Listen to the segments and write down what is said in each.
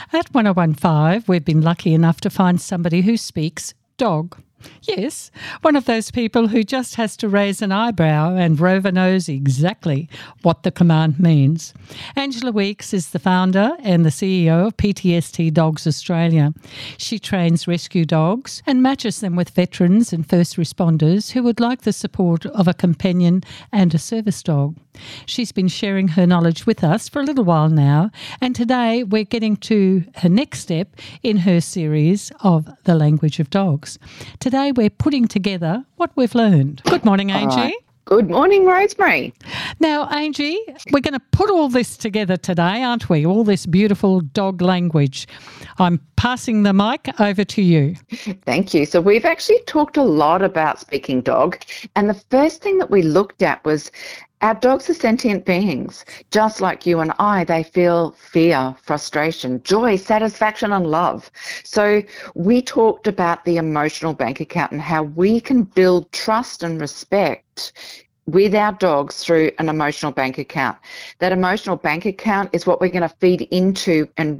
At 1015, we've been lucky enough to find somebody who speaks dog. Yes, one of those people who just has to raise an eyebrow and Rover knows exactly what the command means. Angela Weeks is the founder and the CEO of PTSD Dogs Australia. She trains rescue dogs and matches them with veterans and first responders who would like the support of a companion and a service dog. She's been sharing her knowledge with us for a little while now, and today we're getting to her next step in her series of The Language of Dogs. Today we're putting together what we've learned. Good morning, Angie. Right. Good morning, Rosemary. Now, Angie, we're going to put all this together today, aren't we? All this beautiful dog language. I'm passing the mic over to you. Thank you. So we've actually talked a lot about speaking dog, and the first thing that we looked at was our dogs are sentient beings. Just like you and I, they feel fear, frustration, joy, satisfaction, and love. So we talked about the emotional bank account and how we can build trust and respect with our dogs through an emotional bank account. That emotional bank account is what we're going to feed into and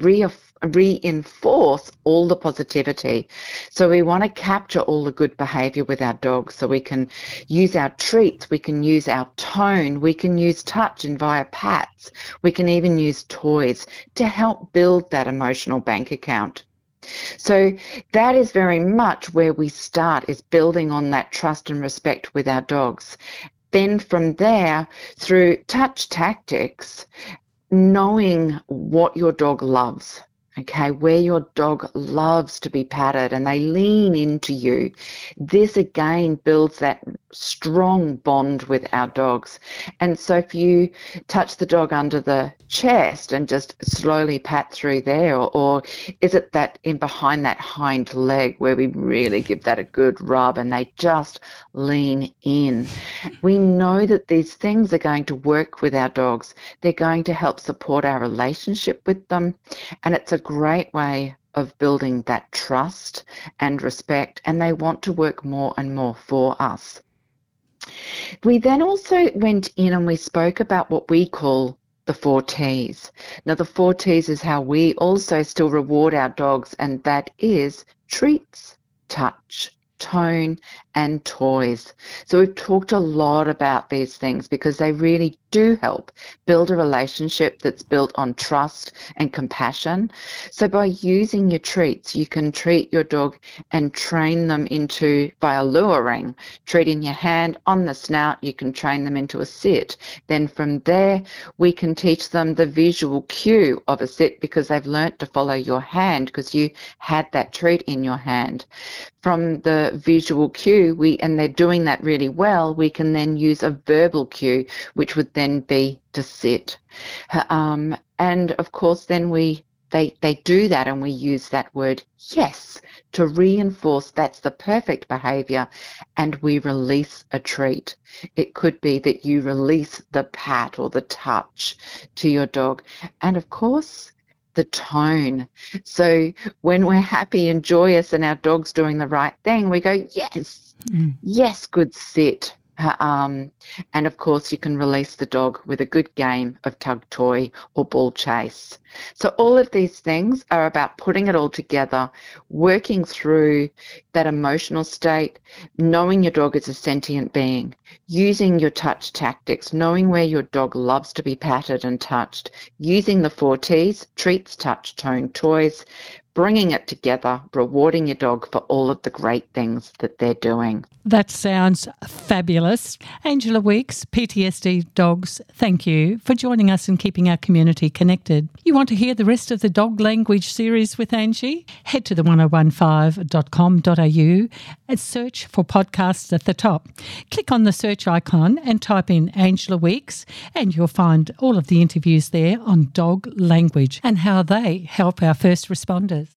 reinforce all the positivity. So we want to capture all the good behavior with our dogs. So we can use our treats, we can use our tone, we can use touch and via pats, we can even use toys to help build that emotional bank account. So that is very much where we start, is building on that trust and respect with our dogs. Then from there, through touch tactics, knowing what your dog loves, okay, where your dog loves to be patted and they lean into you. This again builds that strong bond with our dogs. And so if you touch the dog under the chest and just slowly pat through there, or is it that in behind that hind leg where we really give that a good rub and they just lean in? We know that these things are going to work with our dogs. They're going to help support our relationship with them, and it's a great way of building that trust and respect, and they want to work more and more for us. We then also went in and we spoke about what we call the 4 T's. Now, the 4 T's is how we also still reward our dogs, and that is treats, touch, tone, and toys. So we've talked a lot about these things because they really do help build a relationship that's built on trust and compassion. So by using your treats, you can treat your dog and train them into, by luring, treating your hand on the snout, you can train them into a sit. Then from there, we can teach them the visual cue of a sit because they've learnt to follow your hand because you had that treat in your hand. From the visual cue, and they're doing that really well, we can then use a verbal cue, which would then be to sit. And of course, then they do that and we use that word yes to reinforce that's the perfect behavior, and we release a treat. It could be that you release the pat or the touch to your dog. And of course, the tone. So when we're happy and joyous and our dog's doing the right thing, we go, yes, yes, good sit. And of course, you can release the dog with a good game of tug toy or ball chase. So all of these things are about putting it all together, working through that emotional state, knowing your dog is a sentient being, using your touch tactics, knowing where your dog loves to be patted and touched, using the 4 T's, treats, touch, tone, toys, bringing it together, rewarding your dog for all of the great things that they're doing. That sounds fabulous. Angela Weeks, PTSD Dogs, thank you for joining us and keeping our community connected. You want to hear the rest of the dog language series with Angie? Head to the 1015.com.au and search for podcasts at the top. Click on the search icon and type in Angela Weeks, and you'll find all of the interviews there on dog language and how they help our first responders.